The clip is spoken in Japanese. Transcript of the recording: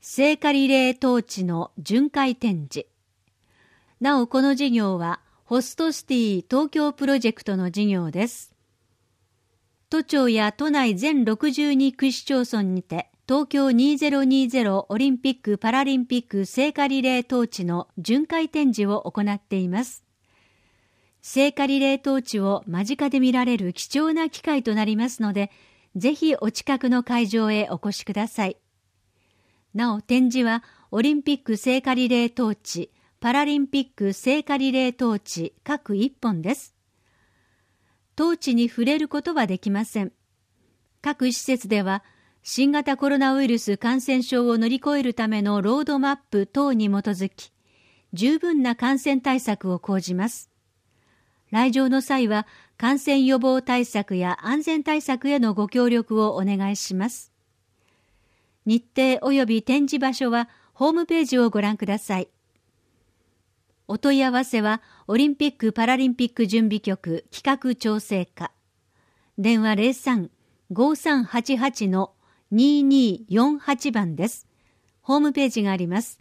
聖火リレートーチの巡回展示。なおこの事業はホストシティ東京プロジェクトの事業です。都庁や都内全62区市町村にて東京2020オリンピック・パラリンピック聖火リレートーチの巡回展示を行っています。聖火リレートーチを間近で見られる貴重な機会となりますので、ぜひお近くの会場へお越しください。なお展示はオリンピック聖火リレートーチ、パラリンピック聖火リレートーチ各1本です。トーチに触れることはできません。各施設では新型コロナウイルス感染症を乗り越えるためのロードマップ等に基づき、十分な感染対策を講じます。来場の際は感染予防対策や安全対策へのご協力をお願いします。日程及び展示場所はホームページをご覧ください。お問い合わせはオリンピック・パラリンピック準備局企画調整課。電話 03-5388-2248 番です。ホームページがあります。